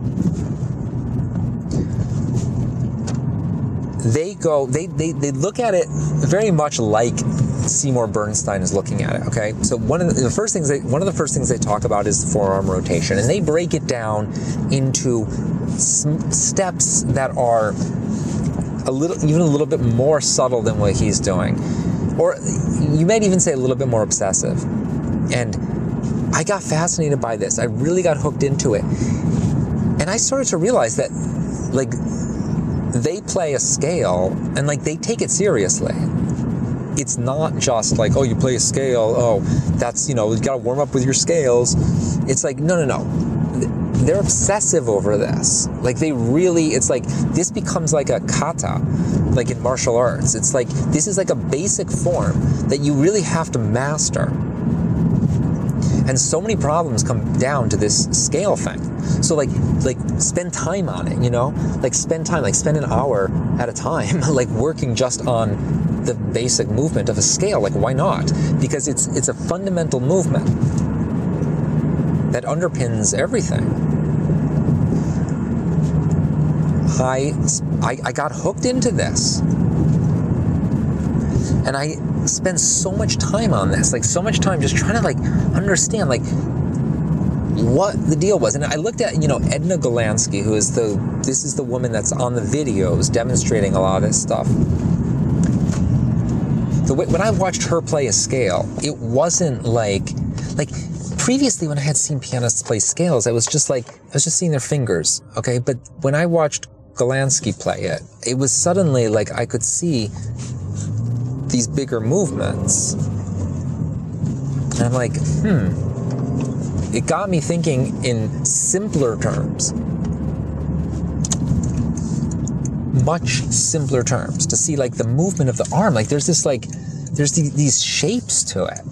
They look at it very much like Seymour Bernstein is looking at it, okay? So one of the first things they talk about is the forearm rotation, and they break it down into steps that are even a little bit more subtle than what he's doing. Or you might even say a little bit more obsessive. And I got fascinated by this. I really got hooked into it. And I started to realize that, like, they play a scale and, like, they take it seriously. It's not just like, oh, you play a scale, oh, that's, you know, you gotta warm up with your scales. It's like, no. They're obsessive over this. Like, it's like, this becomes like a kata, like in martial arts. It's like, this is like a basic form that you really have to master. And so many problems come down to this scale thing. So like spend time on it, you know? Like spend an hour at a time, like working just on the basic movement of a scale. Like, why not? Because it's a fundamental movement that underpins everything. I got hooked into this. And I spent so much time on this, like so much time just trying to like understand like what the deal was. And I looked at, you know, Edna Golansky, who is this is the woman that's on the videos demonstrating a lot of this stuff. When I watched her play a scale, it wasn't like previously when I had seen pianists play scales, I was just seeing their fingers, okay? But when I watched Golansky play it, it was suddenly like I could see these bigger movements. And I'm like, It got me thinking in simpler terms. Much simpler terms, to see like the movement of the arm. Like there's these shapes to it.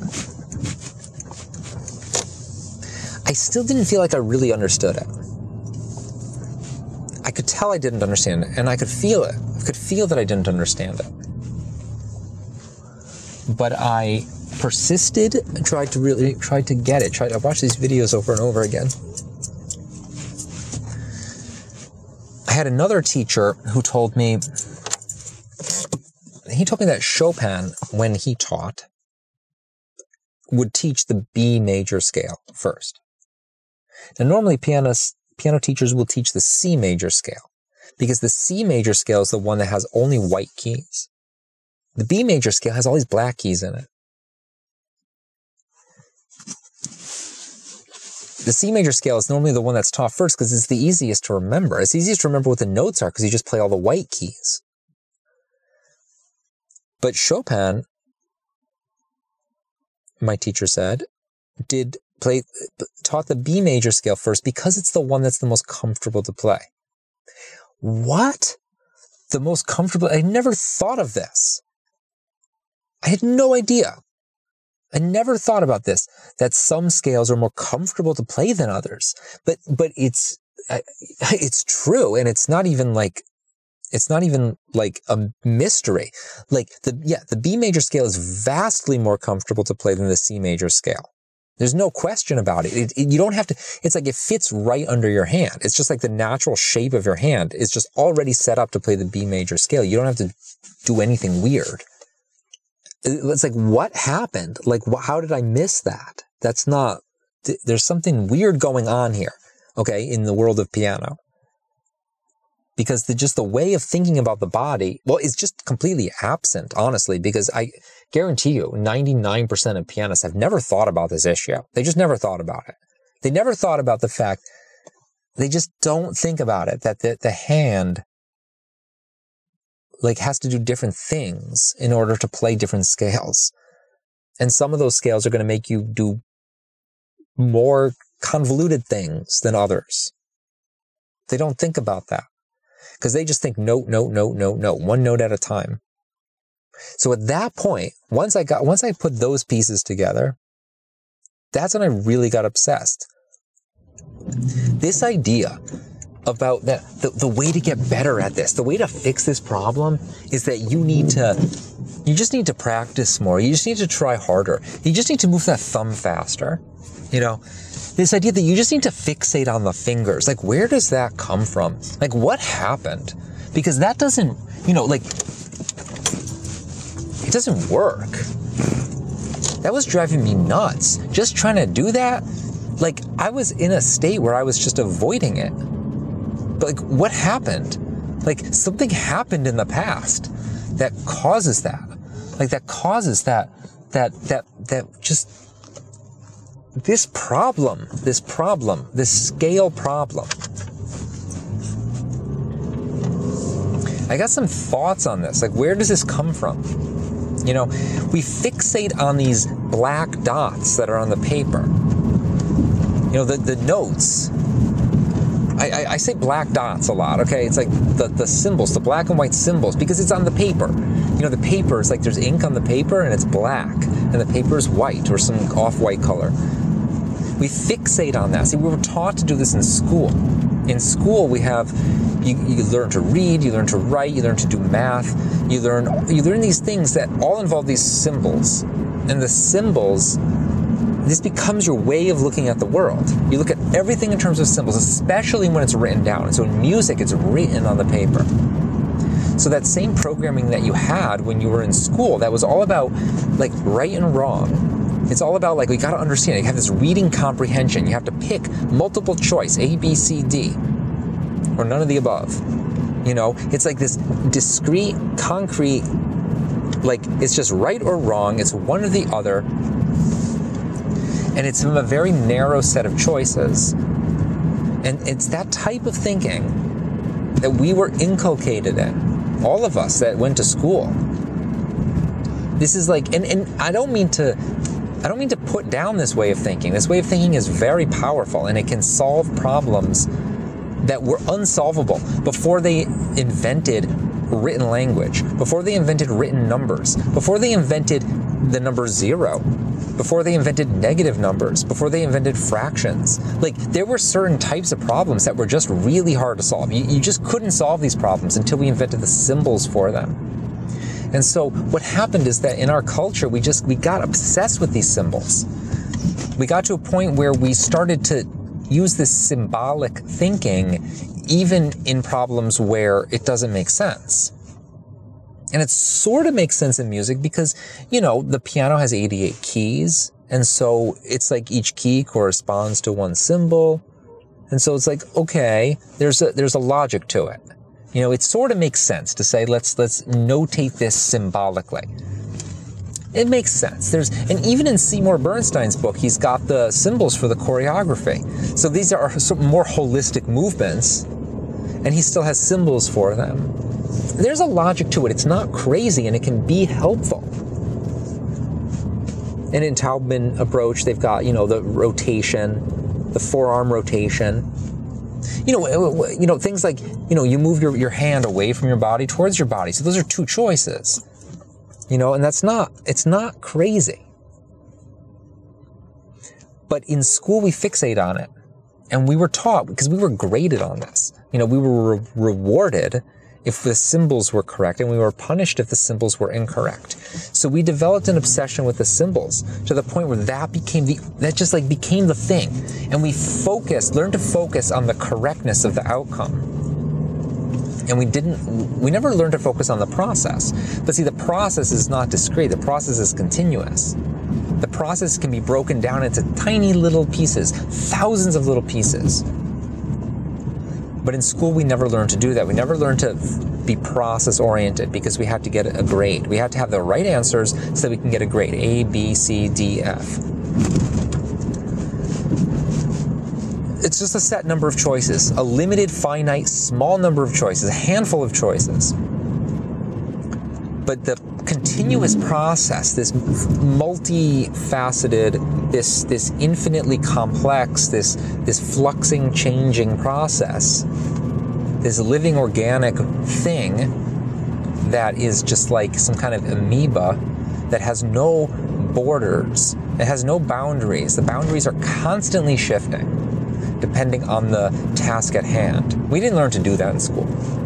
I still didn't feel like I really understood it. I could tell I didn't understand it, and I could feel it I could feel that I didn't understand it. But I persisted, tried to get it. I watched these videos over and over again. I had another teacher who told me that Chopin, when he taught, would teach the B major scale first. Now, normally piano teachers will teach the C major scale, because the C major scale is the one that has only white keys. The B major scale has all these black keys in it. The C major scale is normally the one that's taught first because it's the easiest to remember. It's easiest to remember what the notes are because you just play all the white keys. But Chopin, my teacher said, taught the B major scale first because it's the one that's the most comfortable to play. What? The most comfortable? I never thought of this. I had no idea. I never thought about this, that some scales are more comfortable to play than others. But it's true, and it's not even like a mystery. Like the B major scale is vastly more comfortable to play than the C major scale. There's no question about it. You don't have to, it's like it fits right under your hand. It's just like the natural shape of your hand is just already set up to play the B major scale. You don't have to do anything weird. It's like, what happened? Like, how did I miss that? That's not, there's something weird going on here, okay, in the world of piano. Because just the way of thinking about the body, well, it's just completely absent, honestly, because I guarantee you 99% of pianists have never thought about this issue. They just never thought about it. They never thought about the fact, they just don't think about it, that the hand has to do different things in order to play different scales. And some of those scales are going to make you do more convoluted things than others. They don't think about that because they just think note, note, note, note, note, one note at a time. So at that point, once I put those pieces together, that's when I really got obsessed. This idea about that, the way to get better at this, the way to fix this problem is that you just need to practice more. You just need to try harder. You just need to move that thumb faster. You know, this idea that you just need to fixate on the fingers. Like, where does that come from? Like, what happened? Because that doesn't, it doesn't work. That was driving me nuts. Just trying to do that, like, I was in a state where I was just avoiding it. But like, what happened? Like, something happened in the past that causes that. Like, that causes that just this problem, this scale problem. I got some thoughts on this. Like, where does this come from? You know, we fixate on these black dots that are on the paper. You know, the notes. I say black dots a lot, okay? It's like the symbols, the black and white symbols, because it's on the paper. You know, the paper is like there's ink on the paper and it's black, and the paper is white or some off-white color. We fixate on that. See, we were taught to do this in school. In school, we have, you learn to read, you learn to write, you learn to do math, you learn these things that all involve these symbols. And the symbols, this becomes your way of looking at the world. You look at everything in terms of symbols, especially when it's written down. And so in music, it's written on the paper. So that same programming that you had when you were in school, that was all about like right and wrong. It's all about like, we got to understand, you have this reading comprehension. You have to pick multiple choice, A, B, C, D, or none of the above. You know, it's like this discrete, concrete, like it's just right or wrong. It's one or the other. And it's from a very narrow set of choices. And it's that type of thinking that we were inculcated in. All of us that went to school. This is like, and I don't mean to put down this way of thinking. This way of thinking is very powerful, and it can solve problems that were unsolvable before they invented written language, before they invented written numbers, before they invented the number 0, before they invented negative numbers, before they invented fractions. Like, there were certain types of problems that were just really hard to solve. You just couldn't solve these problems until we invented the symbols for them. And so what happened is that in our culture, we got obsessed with these symbols. We got to a point where we started to use this symbolic thinking even in problems where it doesn't make sense. And it sort of makes sense in music because, the piano has 88 keys. And so it's like each key corresponds to one symbol. And so it's like, okay, there's a logic to it. It sort of makes sense to say, let's notate this symbolically. It makes sense. And even in Seymour Bernstein's book, he's got the symbols for the choreography. So these are more holistic movements, and he still has symbols for them. There's a logic to it. It's not crazy, and it can be helpful. And in Taubman approach, they've got, the rotation, the forearm rotation. Things like, you move your hand away from your body towards your body. So those are 2 choices. And it's not crazy. But in school, we fixate on it. And we were taught, because we were graded on this. We were rewarded if the symbols were correct, and we were punished if the symbols were incorrect. So we developed an obsession with the symbols to the point where that became the thing. And we learned to focus on the correctness of the outcome. And we never learned to focus on the process. But see, the process is not discrete. The process is continuous. The process can be broken down into tiny little pieces, thousands of little pieces. But in school, we never learned to do that. We never learned to be process-oriented because we had to get a grade. We had to have the right answers so that we can get a grade. A, B, C, D, F. It's just a set number of choices, a limited, finite, small number of choices, a handful of choices. But the continuous process, this multifaceted, this infinitely complex, this fluxing, changing process, this living organic thing that is just like some kind of amoeba that has no borders, it has no boundaries. The boundaries are constantly shifting depending on the task at hand. We didn't learn to do that in school.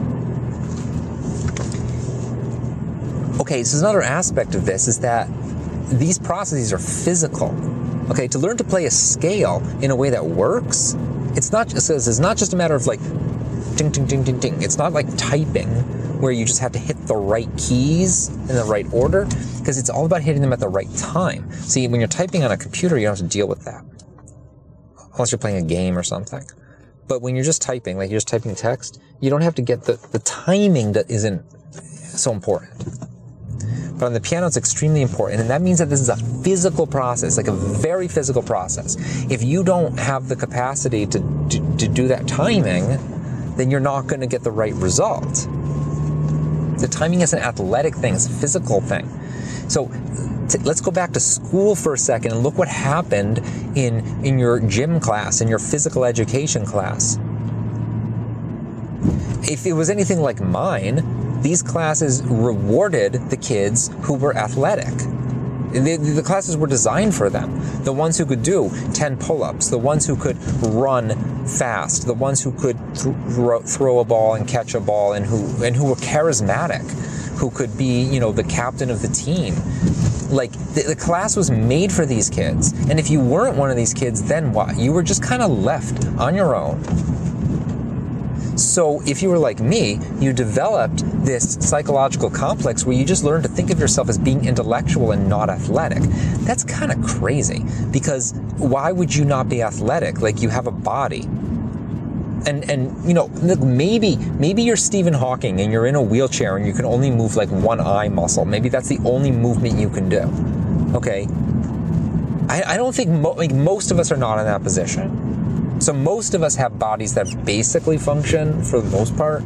Okay, so another aspect of this is that these processes are physical. Okay, to learn to play a scale in a way that works, it's not just a matter of like ding, ding, ding, ding, ding. It's not like typing where you just have to hit the right keys in the right order, because it's all about hitting them at the right time. See, when you're typing on a computer, you don't have to deal with that. Unless you're playing a game or something. But when you're just typing, like you're just typing text, you don't have to get the timing that isn't so important. But on the piano, it's extremely important. And that means that this is a physical process, like a very physical process. If you don't have the capacity to do that timing, then you're not going to get the right result. The timing is an athletic thing. It's a physical thing. So let's go back to school for a second and look what happened in your gym class, in your physical education class. If it was anything like mine, these classes rewarded the kids who were athletic. The classes were designed for them. The ones who could do 10 pull-ups, the ones who could run fast, the ones who could throw a ball and catch a ball, and who were charismatic, who could be, the captain of the team. Like, the class was made for these kids. And if you weren't one of these kids, then what? You were just kind of left on your own. So if you were like me, you developed this psychological complex where you just learned to think of yourself as being intellectual and not athletic. That's kind of crazy, because why would you not be athletic? Like, you have a body. And maybe you're Stephen Hawking and you're in a wheelchair and you can only move like one eye muscle. Maybe that's the only movement you can do. Okay. I don't think most of us are not in that position. So most of us have bodies that basically function for the most part.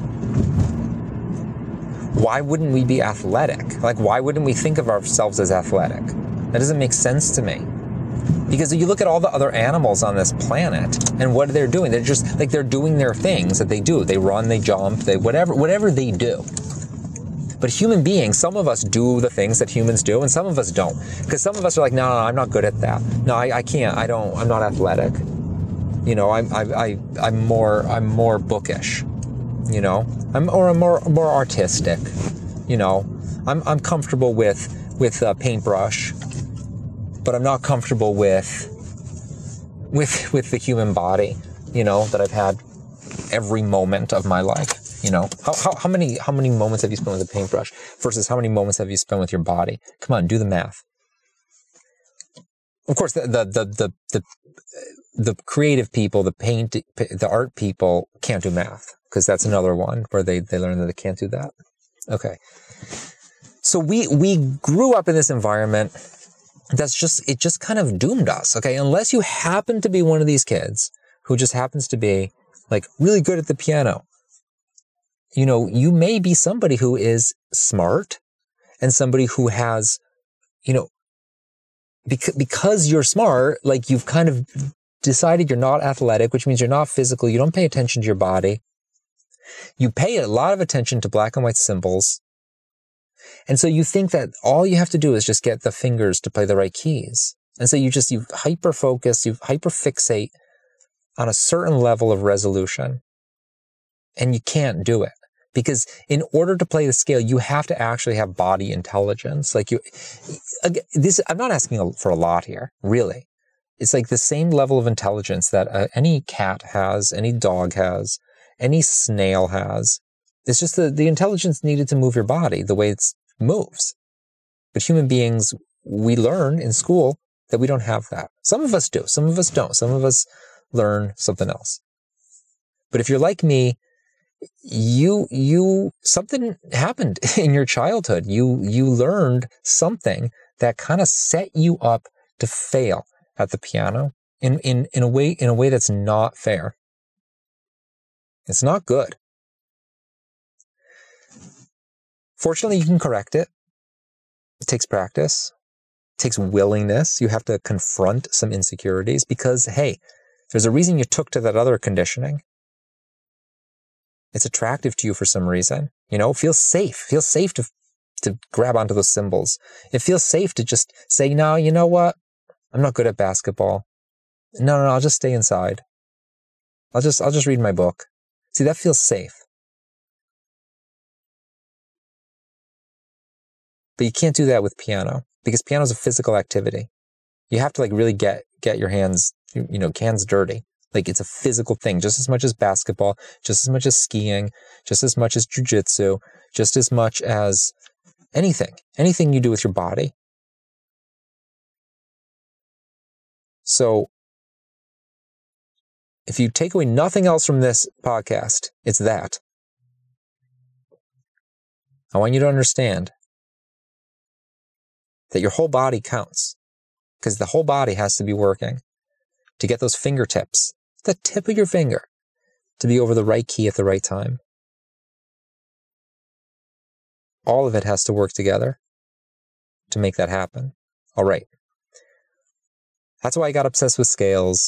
Why wouldn't we be athletic? Like, why wouldn't we think of ourselves as athletic? That doesn't make sense to me. Because if you look at all the other animals on this planet and what they're doing, they're just like, they're doing their things that they do. They run, they jump, they whatever they do. But human beings, some of us do the things that humans do, and some of us don't. Because some of us are like, no, I'm not good at that. No, I can't. I'm not athletic. You know, I'm more bookish. You know, I'm more artistic. You know, I'm comfortable with a paintbrush, but I'm not comfortable with the human body. You know, that I've had every moment of my life. You know, how many moments have you spent with a paintbrush versus how many moments have you spent with your body? Come on, do the math. Of course, the creative people, the art people can't do math, because that's another one where they learn that they can't do that. Okay. So we grew up in this environment it just kind of doomed us. Okay. Unless you happen to be one of these kids who just happens to be like really good at the piano. You know, you may be somebody who is smart and somebody who has, you know, because you're smart, like you've kind of decided you're not athletic, which means you're not physical. You don't pay attention to your body. You pay a lot of attention to black and white symbols. And so you think that all you have to do is just get the fingers to play the right keys. And so you hyper-focus, you hyper-fixate on a certain level of resolution. And you can't do it. Because in order to play the scale, you have to actually have body intelligence. Like I'm not asking for a lot here, really. It's like the same level of intelligence that any cat has, any dog has, any snail has. It's just the intelligence needed to move your body the way it moves. But human beings, we learn in school that we don't have that. Some of us do, some of us don't. Some of us learn something else. But if you're like me, something happened in your childhood. You learned something that kind of set you up to fail at the piano in a way that's not fair. It's not good. Fortunately, you can correct it. It takes practice. It takes willingness. You have to confront some insecurities because, hey, there's a reason you took to that other conditioning. It's attractive to you for some reason. You know, it feels safe. It feels safe to grab onto those symbols. It feels safe to just say, no, you know what? I'm not good at basketball. No, I'll just stay inside. I'll just read my book. See, that feels safe. But you can't do that with piano because piano is a physical activity. You have to like really get your hands, hands dirty. Like it's a physical thing, just as much as basketball, just as much as skiing, just as much as jujitsu, just as much as anything you do with your body. So if you take away nothing else from this podcast, it's that. I want you to understand that your whole body counts because the whole body has to be working to get those fingertips, the tip of your finger, to be over the right key at the right time. All of it has to work together to make that happen. All right. That's why I got obsessed with scales.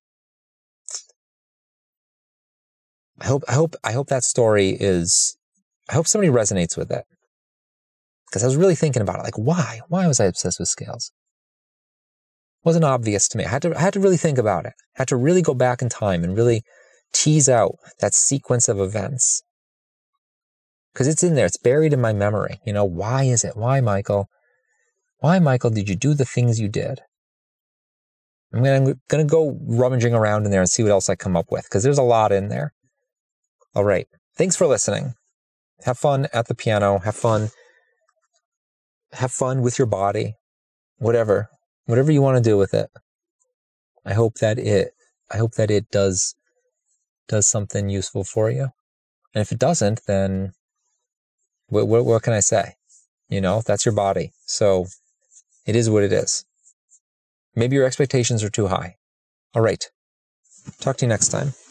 I hope that story I hope somebody resonates with it. Because I was really thinking about it, like why was I obsessed with scales? It wasn't obvious to me. I had to really think about it. I had to really go back in time and really tease out that sequence of events. Because it's in there. It's buried in my memory. You know, why is it? Why, Michael? Why, Michael, did you do the things you did? I'm going to go rummaging around in there and see what else I come up with. Because there's a lot in there. All right. Thanks for listening. Have fun at the piano. Have fun with your body. Whatever you want to do with it. I hope that it does something useful for you. And if it doesn't, then what can I say? You know, that's your body. So it is what it is. Maybe your expectations are too high. All right. Talk to you next time.